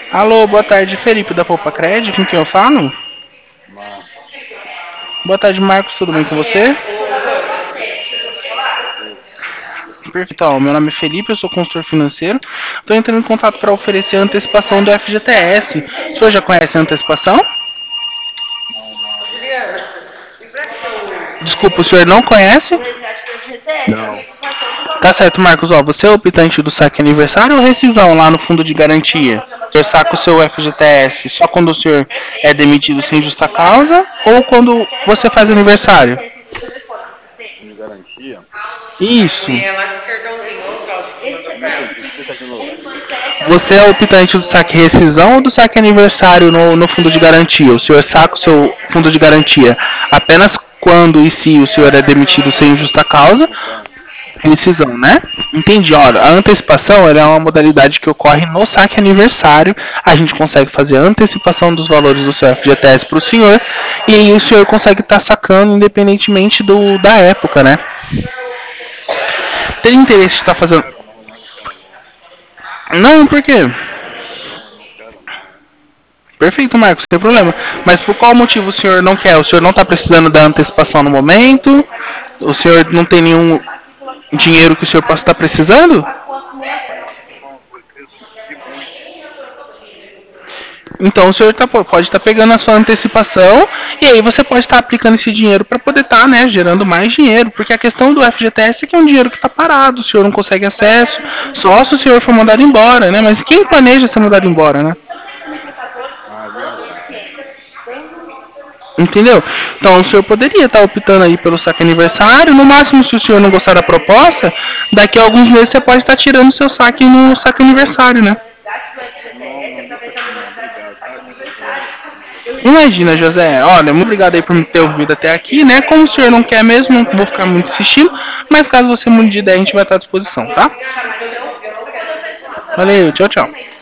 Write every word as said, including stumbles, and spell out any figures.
Alô, boa tarde, Felipe da Poupa Cred, com quem eu falo? Marcos, Boa tarde, Marcos, tudo bem com você? beleza? Perfeito, ó, meu nome é Felipe, eu sou consultor financeiro. Estou entrando em contato para oferecer a antecipação do F G T S. O senhor já conhece a antecipação? Não, não. Desculpa, o senhor não conhece? Não, Tá certo, Marcos, ó, você é optante do saque aniversário ou rescisão lá no fundo de garantia? O senhor saca o seu F G T S só quando o senhor é demitido sem justa causa ou quando você faz aniversário? me garantia? Isso. Não entendi, explica de novo. Você é optante do saque rescisão ou do saque aniversário no, no fundo de garantia? O senhor saca o seu fundo de garantia apenas quando e se o senhor é demitido sem justa causa? Rescisão. Rescisão, né? Entendi. Olha, a antecipação ela é uma modalidade que ocorre no saque aniversário. A gente consegue fazer a antecipação dos valores do seu F G T S para o senhor e aí o senhor consegue estar sacando independentemente do, da época, né? Tem interesse de estar Não fazendo. quero não, não. Não, por quê? Não, não quero não. Perfeito, Marcos, sem problema. Mas por qual motivo o senhor não quer? O senhor não está precisando da antecipação no momento? O senhor não tem nenhum dinheiro que o senhor possa estar precisando? Não, eu preciso de muito. Então o senhor tá, pode estar pegando a sua antecipação e aí você pode estar aplicando esse dinheiro para poder estar, né, gerando mais dinheiro. Porque a questão do F G T S é que é um dinheiro que está parado, o senhor não consegue acesso, só se o senhor for mandado embora, né? Mas quem planeja ser mandado embora, né? Ah, é verdade. Entendeu? Então o senhor poderia estar optando aí pelo saque aniversário. No máximo, se o senhor não gostar da proposta, daqui a alguns meses você pode estar tirando o seu saque no saque aniversário, né? Não, não, deixa assim não. Obrigado, tá? Desculpa. Imagina, José. Olha, muito obrigado aí por me ter ouvido até aqui, né? Como o senhor não quer mesmo, não vou ficar muito insistindo. Mas caso você mude de ideia, a gente vai estar à disposição, tá? Valeu, tchau, tchau.